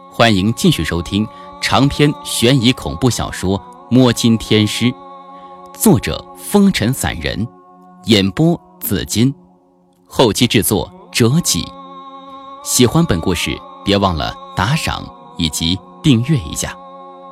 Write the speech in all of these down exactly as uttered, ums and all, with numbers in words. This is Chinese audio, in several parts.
欢迎继续收听长篇悬疑恐怖小说《摸金天师》，作者风尘散人，演播紫金，后期制作折戟。喜欢本故事别忘了打赏以及订阅一下。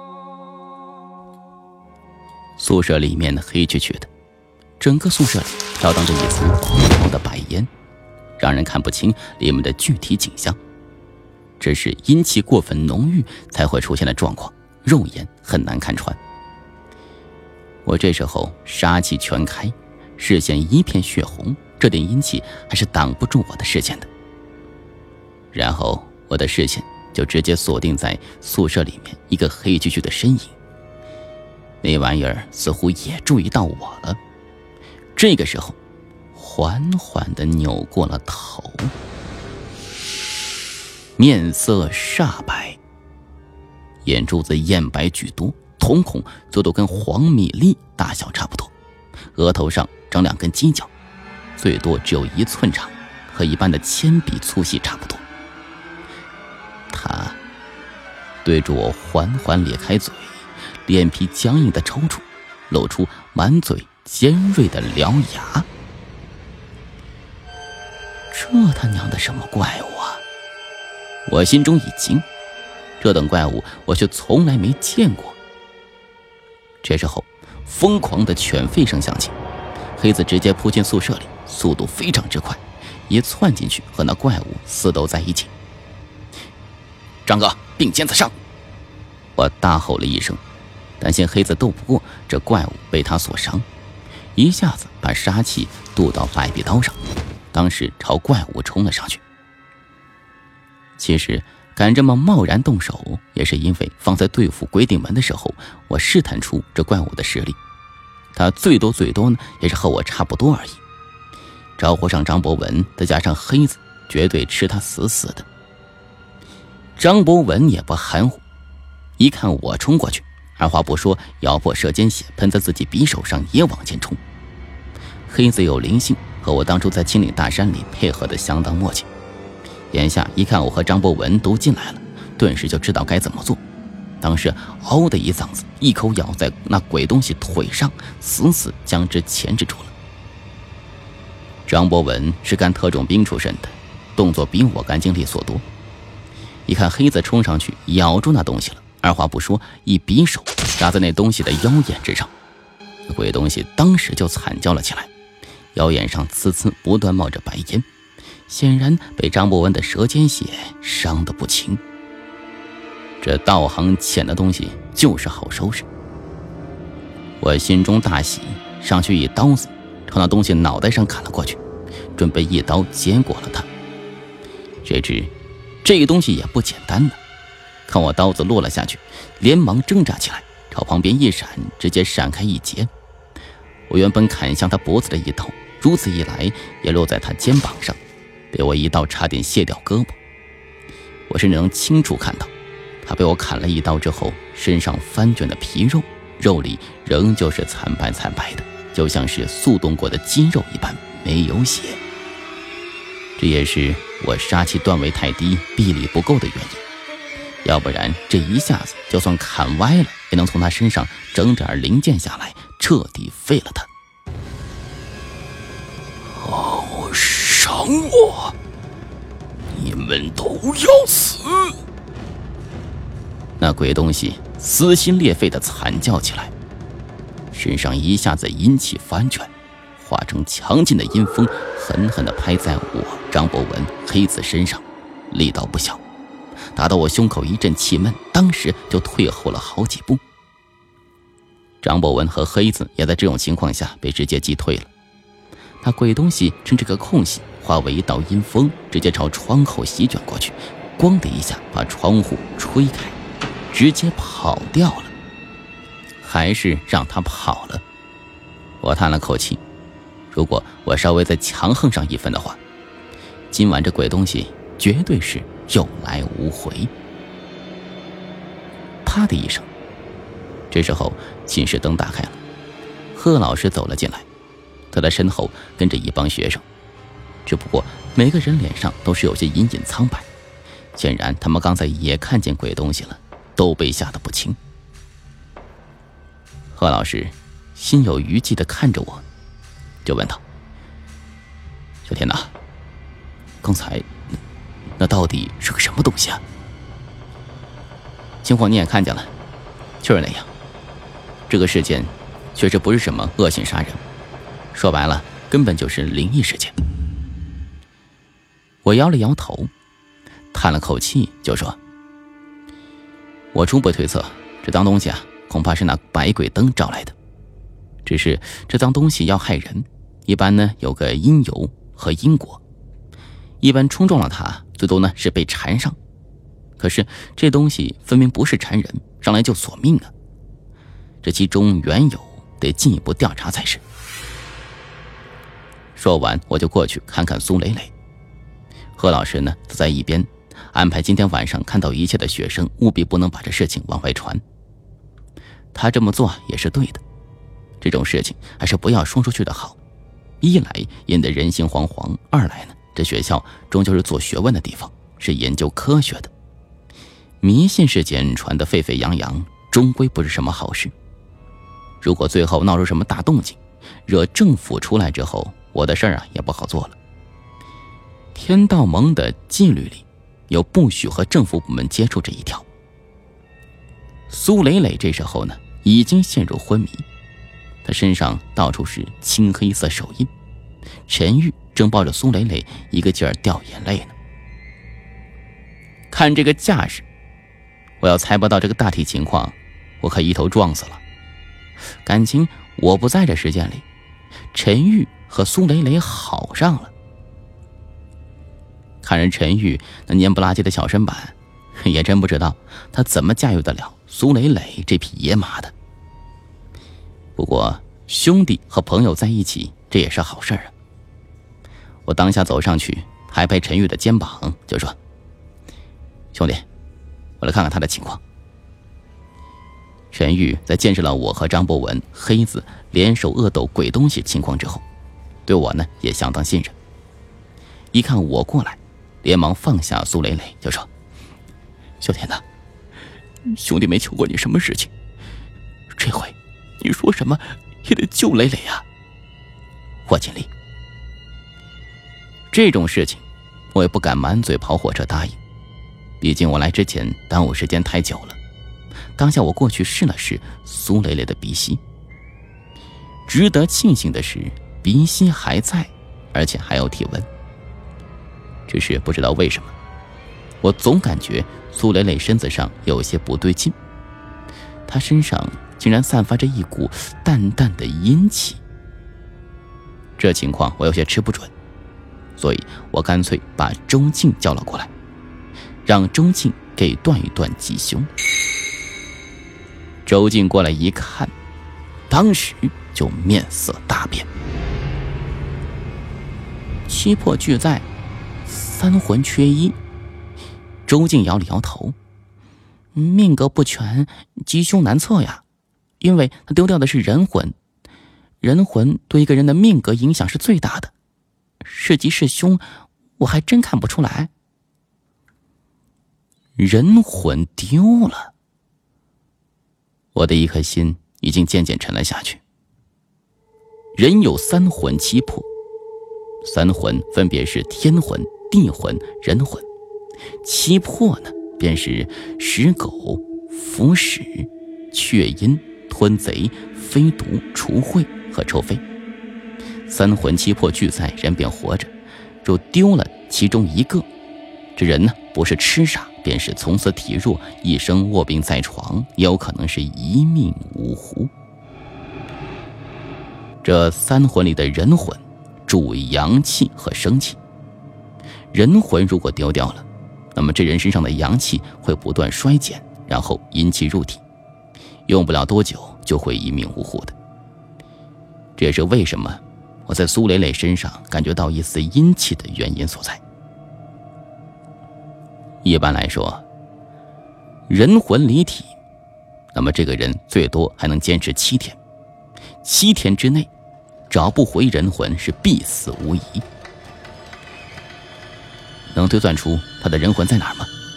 宿舍里面黑黢黢的，整个宿舍里飘荡着一层狂狂的白烟，让人看不清里面的具体景象。这是阴气过分浓郁才会出现的状况，肉眼很难看穿。我这时候杀气全开，视线一片血红，这点阴气还是挡不住我的视线的。然后我的视线就直接锁定在宿舍里面一个黑黢黢的身影，那玩意儿似乎也注意到我了。这个时候缓缓地扭过了头，面色煞白，眼珠子艳白巨多，瞳孔则都跟黄米粒大小差不多，额头上长两根犄角，最多只有一寸长，和一般的铅笔粗细差不多。他对着我缓缓咧开嘴，脸皮僵硬的抽搐，露出满嘴尖锐的獠牙。这他娘的什么怪物啊！我心中一惊，这等怪物我却从来没见过。这时候疯狂的犬吠声响起，黑子直接扑进宿舍里，速度非常之快，一窜进去和那怪物厮斗在一起。张哥，并肩子上！我大吼了一声，担心黑子斗不过这怪物被他所伤，一下子把杀气渡到百臂刀上，当时朝怪物冲了上去。其实敢这么贸然动手，也是因为放在对付鬼顶门的时候，我试探出这怪物的实力，他最多最多呢也是和我差不多而已。招呼上张博文，再加上黑子，绝对吃他死死的。张博文也不含糊，一看我冲过去，二话不说，咬破舌尖血喷在自己匕首上，也往前冲。黑子有灵性，和我当初在青岭大山里配合的相当默契，眼下一看我和张博文都进来了，顿时就知道该怎么做。当时嗷的一嗓子，一口咬在那鬼东西腿上，死死将之钳制住了。张博文是干特种兵出身的，动作比我干净利索多。一看黑子冲上去咬住那东西了，二话不说，一匕首扎在那东西的腰眼之上，鬼东西当时就惨叫了起来，腰眼上呲呲不断冒着白烟，显然被张博文的舌尖血伤得不轻。这道行浅的东西就是好收拾。我心中大喜，上去一刀子朝那东西脑袋上砍了过去，准备一刀结果了他。谁知这个东西也不简单呢，看我刀子落了下去，连忙挣扎起来，朝旁边一闪，直接闪开一截。我原本砍向他脖子的一刀，如此一来也落在他肩膀上，被我一刀差点卸掉胳膊。我甚至能清楚看到他被我砍了一刀之后，身上翻卷的皮肉，肉里仍旧是惨白惨白的，就像是速冻过的鸡肉一般，没有血。这也是我杀气段位太低，臂力不够的原因，要不然这一下子就算砍歪了，也能从他身上整点零件下来，彻底废了他。 好伤我，你们都要死！ 那鬼东西撕心裂肺地惨叫起来，身上一下子阴气翻卷，化成强劲的阴风，狠狠地拍在我张博文黑子身上，力道不小，打到我胸口一阵气闷，当时就退后了好几步。张博文和黑子也在这种情况下被直接击退了。那鬼东西趁这个空隙，化为一道阴风，直接朝窗口席卷过去，咣的一下把窗户吹开，直接跑掉了。还是让他跑了。我叹了口气，如果我稍微再强横上一分的话，今晚这鬼东西绝对是有来无回。啪的一声，这时候寝室灯打开了，贺老师走了进来，在他身后跟着一帮学生，只不过每个人脸上都是有些隐隐苍白， 显然他们刚才也看见鬼东西了，都被吓得不轻。贺老师心有余悸地看着我，就问道：“小天哪，刚才那到底是个什么东西啊？”情况你也看见了，就是那样。这个事件确实不是什么恶性杀人，说白了根本就是灵异事件。我摇了摇头，叹了口气就说：“我初步推测，这脏东西啊，恐怕是那百鬼灯招来的。只是这脏东西要害人，一般呢有个因由和因果，一般冲撞了它，最多呢是被缠上。可是这东西分明不是缠人，上来就索命啊！这其中缘由得进一步调查才是。”说完，我就过去看看苏磊磊。贺老师呢，则在一边安排今天晚上看到一切的学生务必不能把这事情往外传。他这么做也是对的，这种事情还是不要说出去的好。一来引得人心惶惶，二来呢，这学校终究是做学问的地方，是研究科学的。迷信事件传得沸沸扬扬，终归不是什么好事。如果最后闹出什么大动静，惹政府出来之后，我的事儿啊也不好做了。天道盟的纪律里有不许和政府部门接触这一条。苏磊磊这时候呢，已经陷入昏迷，他身上到处是青黑色手印。陈玉正抱着苏磊磊一个劲儿掉眼泪呢。看这个架势，我要猜不到这个大体情况，我可一头撞死了。感情我不在这事件里，陈玉和苏磊磊好上了。看着陈玉那黏不拉几的小身板，也真不知道他怎么驾驭得了苏磊磊这匹野马的。不过兄弟和朋友在一起，这也是好事啊。我当下走上去，拍拍陈玉的肩膀，就说：“兄弟，我来看看他的情况。”陈玉在见识了我和张博文、黑子联手恶斗鬼东西情况之后，对我呢也相当信任。一看我过来，连忙放下苏磊磊，就说：“小天哪，兄弟没求过你什么事情，这回你说什么也得救磊磊啊！我尽力。”这种事情我也不敢满嘴跑火车答应，毕竟我来之前耽误时间太久了。当下我过去试了试苏磊磊的鼻息，值得庆幸的是鼻息还在，而且还有体温。只是不知道为什么，我总感觉苏磊磊身子上有些不对劲，他身上竟然散发着一股淡淡的阴气。这情况我有些吃不准，所以我干脆把周静叫了过来，让周静给断一断吉凶。周静过来一看，当时就面色大变。七魄俱在，三魂缺一。周静摇了摇头，命格不全，吉凶难测呀。因为他丢掉的是人魂，人魂对一个人的命格影响是最大的，是吉是凶我还真看不出来。人魂丢了，我的一颗心已经渐渐沉了下去。人有三魂七魄，三魂分别是天魂、地魂、人魂，七魄呢便是食狗、腐屎、雀阴、吞贼、飞毒、除秽和抽飞。三魂七魄俱在，人便活着，若丢了其中一个，这人呢不是痴傻，便是从此体弱，一生卧病在床，也有可能是一命呜呼。这三魂里的人魂主阳气和生气，人魂如果丢掉了，那么这人身上的阳气会不断衰减，然后阴气入体，用不了多久就会一命呜呼的。这也是为什么我在苏磊磊身上感觉到一丝阴气的原因所在。一般来说，人魂离体，那么这个人最多还能坚持七天，七天之内找不回人魂是必死无疑。能推算出他的人魂在哪儿吗？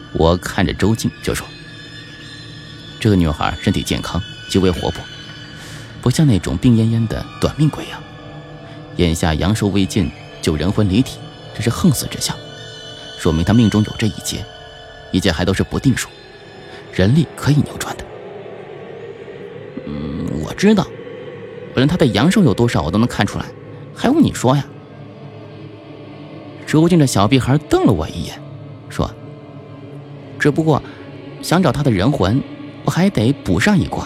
我看着周静就说：“这个女孩身体健康，极为活泼，不像那种病恹恹的短命鬼啊。眼下阳寿未尽就人魂离体，这是横死之相，说明她命中有这一劫，一切还都是不定数，人力可以扭转的。”嗯，我知道，我连她的阳寿有多少我都能看出来，还用你说呀？周静这小屁孩瞪了我一眼，说：“只不过想找她的人魂，我还得补上一卦。”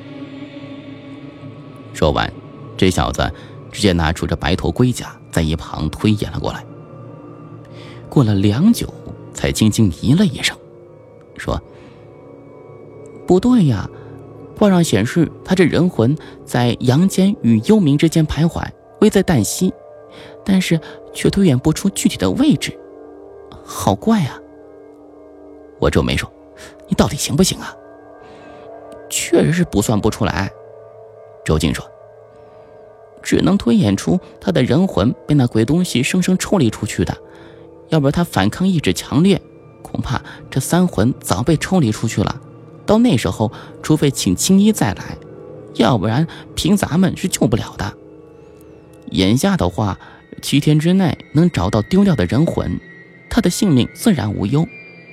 说完，这小子直接拿出这白头龟甲，在一旁推演了过来。过了良久，才轻轻咦了一声，说：“不对呀，卦上显示他这人魂在阳间与幽冥之间徘徊，危在旦夕，但是却推演不出具体的位置，好怪啊！”我皱眉说：“你到底行不行啊？”确实是不算不出来。周静说：“只能推演出他的人魂被那鬼东西生生抽离出去的，要不然他反抗意志强烈，恐怕这三魂早被抽离出去了。到那时候，除非请青衣再来，要不然凭咱们是救不了的。眼下的话，七天之内能找到丢掉的人魂，他的性命自然无忧。”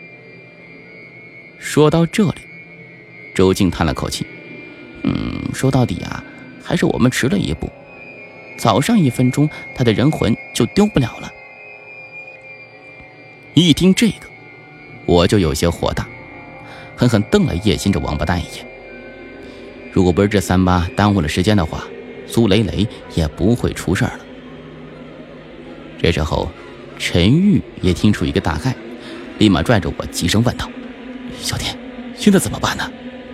说到这里，周静叹了口气：“嗯，说到底啊，还是我们迟了一步。早上一分钟，他的人魂就丢不了了。”一听这个，我就有些火大，狠狠瞪了叶心这王八蛋一眼。如果不是这三八耽误了时间的话，苏雷雷也不会出事儿了。这时候，陈玉也听出一个大概，立马拽着我急声问道：“小天，现在怎么办呢？”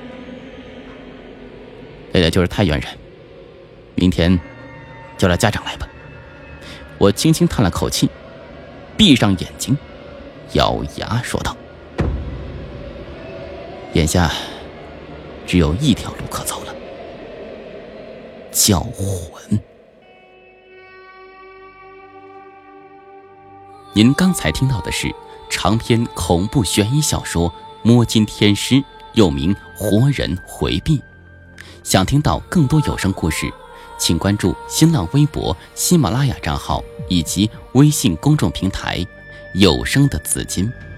雷雷就是太原人，明天叫他家长来吧。我轻轻叹了口气，闭上眼睛，咬牙说道：“眼下只有一条路可走了，叫魂。”您刚才听到的是长篇恐怖悬疑小说《摸金天师》，又名《活人回避》。想听到更多有声故事，请关注新浪微博、喜马拉雅账号以及微信公众平台有声的紫金。